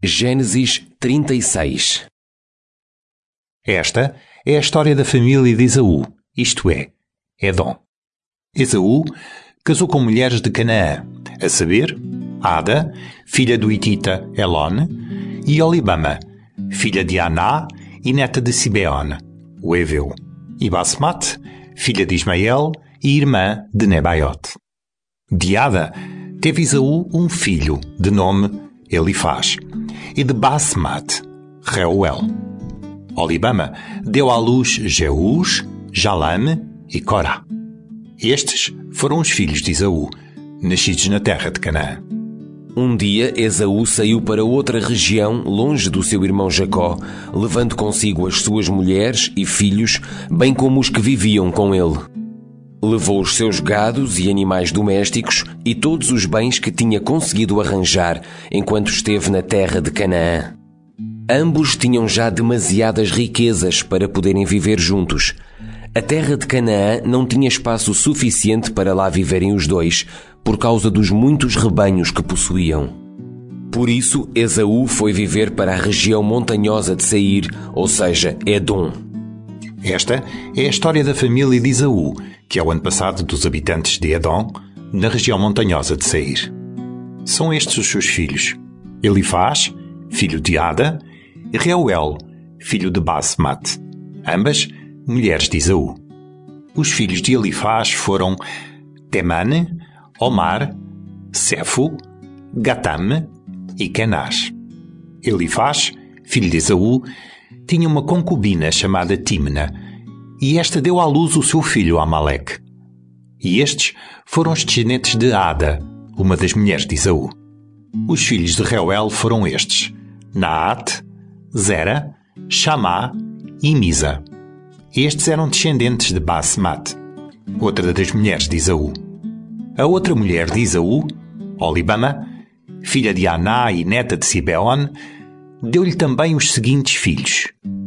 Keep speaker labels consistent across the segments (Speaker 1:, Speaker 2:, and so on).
Speaker 1: Gênesis 36.
Speaker 2: Esta é a história da família de Esaú, isto é, Edom. Esaú casou com mulheres de Canaã, a saber, Ada, filha do hitita Elón, e Olibama, filha de Aná e neta de Sibeon, o Heveu, e Basmat, filha de Ismael e irmã de Nebaiote. De Ada teve Esaú um filho, de nome Elifaz, e de Basmat, Reuel. Olibama deu à luz Jeús, Jalame e Corá. Estes foram os filhos de Esaú, nascidos na terra de Canaã.
Speaker 1: Um dia, Esaú saiu para outra região, longe do seu irmão Jacó, levando consigo as suas mulheres e filhos, bem como os que viviam com ele. Levou os seus gados e animais domésticos e todos os bens que tinha conseguido arranjar enquanto esteve na terra de Canaã. Ambos tinham já demasiadas riquezas para poderem viver juntos. A terra de Canaã não tinha espaço suficiente para lá viverem os dois, por causa dos muitos rebanhos que possuíam. Por isso, Esaú foi viver para a região montanhosa de Seir, ou seja, Edom.
Speaker 2: Esta é a história da família de Esaú, que é o antepassado dos habitantes de Edom, na região montanhosa de Seir. São estes os seus filhos: Elifaz, filho de Ada, e Reuel, filho de Basmat, ambas mulheres de Esaú. Os filhos de Elifaz foram Temane, Omar, Sefo, Gatam e Kenaz. Elifaz, filho de Esaú, tinha uma concubina chamada Timna, e esta deu à luz o seu filho Amaleque. E estes foram os descendentes de Ada, uma das mulheres de Esaú. Os filhos de Reuel foram estes: Naat, Zera, Chamá e Misa. Estes eram descendentes de Basmat, outra das mulheres de Esaú. A outra mulher de Esaú, Olibama, filha de Aná e neta de Sibeon, deu-lhe também os seguintes filhos: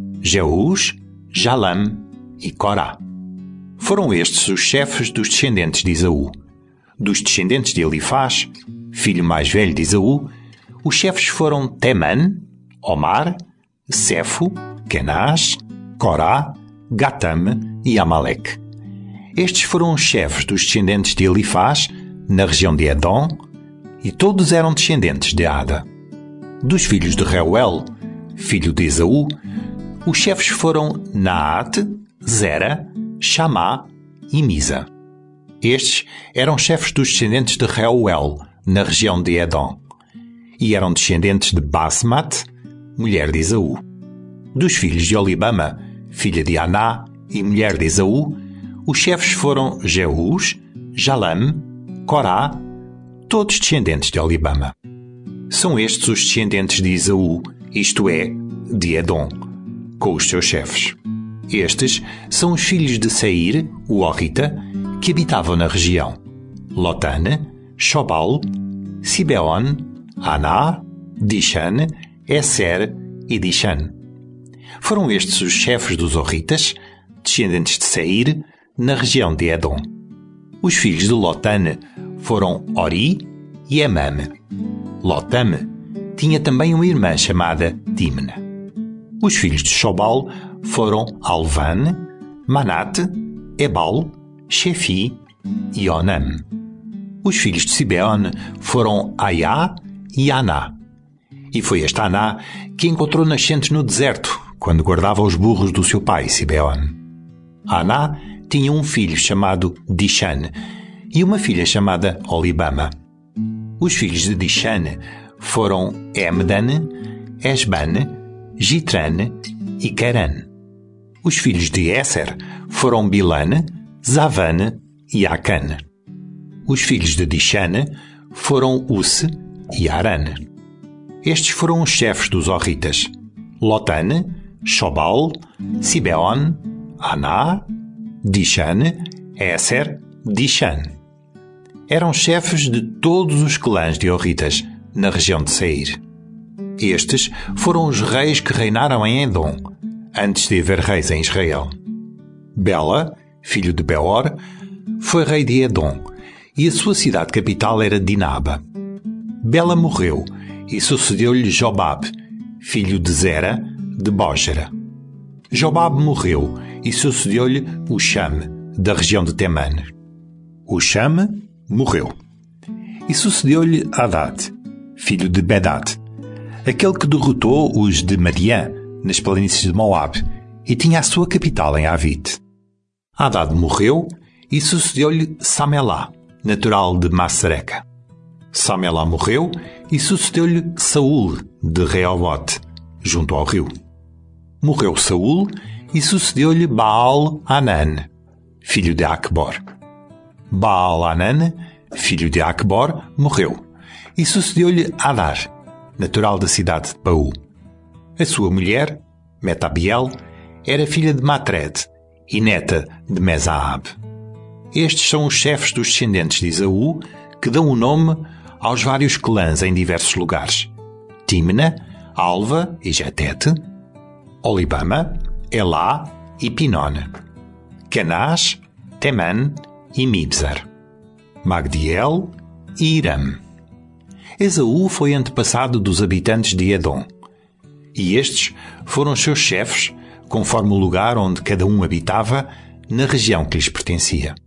Speaker 2: Jeús, Jalame e Corá. Foram estes os chefes dos descendentes de Esaú. Dos descendentes de Elifaz, filho mais velho de Esaú, os chefes foram Temane, Omar, Sefo, Kenaz, Corá, Gatam e Amaleque. Estes foram os chefes dos descendentes de Elifaz, na região de Edom, e todos eram descendentes de Ada. Dos filhos de Reuel, filho de Esaú, os chefes foram Naat, Zera, Chamá e Misa. Estes eram chefes dos descendentes de Reuel, na região de Edom, e eram descendentes de Basmat, mulher de Esaú. Dos filhos de Olibama, filha de Aná e mulher de Esaú, os chefes foram Jeús, Jalame, Corá, todos descendentes de Olibama. São estes os descendentes de Esaú, isto é, de Edom, com os seus chefes. Estes são os filhos de Seir, o Horita, que habitavam na região: Lotane, Shobal, Sibeon, Aná, Dishan, Esser e Dishan. Foram estes os chefes dos Horitas, descendentes de Seir, na região de Edom. Os filhos de Lotane foram Ori e Emam. Lotame tinha também uma irmã chamada Timna. Os filhos de Shobal foram Alvan, Manate, Ebal, Shefi e Onam. Os filhos de Sibeon foram Aiá e Aná. E foi esta Aná que encontrou nascentes no deserto, quando guardava os burros do seu pai, Sibeon. Aná tinha um filho chamado Dishan e uma filha chamada Olibama. Os filhos de Dishan foram Emdan, Esban, Gitran e Caran. Os filhos de Esser foram Bilan, Zavan e Acan. Os filhos de Dishan foram Us e Aran. Estes foram os chefes dos Horitas: Lotane, Shobal, Sibeon, Aná, Dishan, Esser, Dishan. Eram chefes de todos os clãs de Horitas, na região de Seir. Estes foram os reis que reinaram em Edom, antes de haver reis em Israel. Bela, filho de Beor, foi rei de Edom, e a sua cidade capital era Dinaba. Bela morreu, e sucedeu-lhe Jobab, filho de Zera, de Bógera. Jobab morreu e sucedeu-lhe Husham, da região de Temã. Husham morreu. E sucedeu-lhe Hadad, filho de Bedad, aquele que derrotou os de Madiã, nas planícies de Moabe, e tinha a sua capital em Avite. Hadad morreu e sucedeu-lhe Samelá, natural de Massareca. Samelá morreu e sucedeu-lhe Saul, de Reobote, junto ao rio. Morreu Saul e sucedeu-lhe Baal-Hanan, filho de Acbor. Baal-Hanan, filho de Acbor, morreu e sucedeu-lhe Adar, natural da cidade de Paú. A sua mulher, Metabiel, era filha de Matred e neta de Mesaab. Estes são os chefes dos descendentes de Esaú, que dão o nome aos vários clãs em diversos lugares: Timna, Alva e Jetete, Olibama, Elá e Pinona, Canás, Temã e Mibzar, Magdiel e Iram. Esaú foi antepassado dos habitantes de Edom, e estes foram seus chefes, conforme o lugar onde cada um habitava, na região que lhes pertencia.